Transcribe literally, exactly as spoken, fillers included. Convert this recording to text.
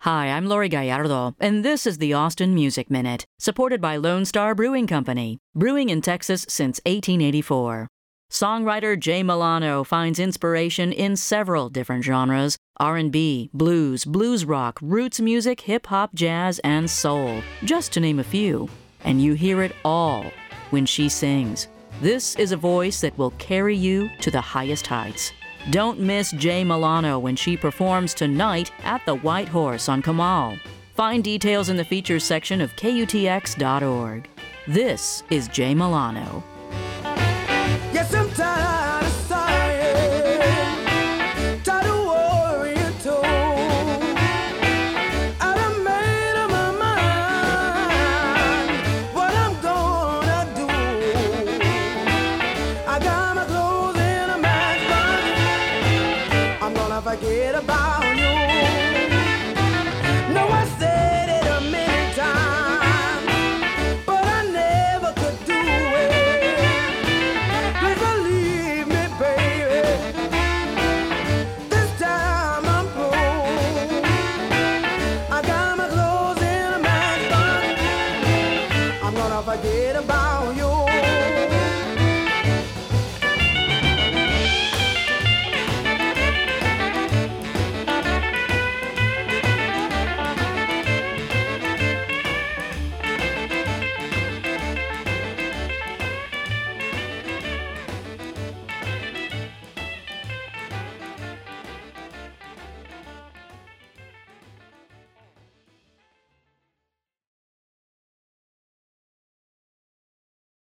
Hi, I'm Lori Gallardo, and this is the Austin Music Minute, supported by Lone Star Brewing Company, brewing in Texas since eighteen eighty-four. Songwriter Jay Milano finds inspiration in several different genres: R and B, blues, blues rock, roots music, hip-hop, jazz, and soul, just to name a few. And you hear it all when she sings. This is a voice that will carry you to the highest heights. Don't miss Jay Milano when she performs tonight at the White Horse on Comal. Find details in the features section of K U T X dot org. This is Jay Milano. Yeah, sometimes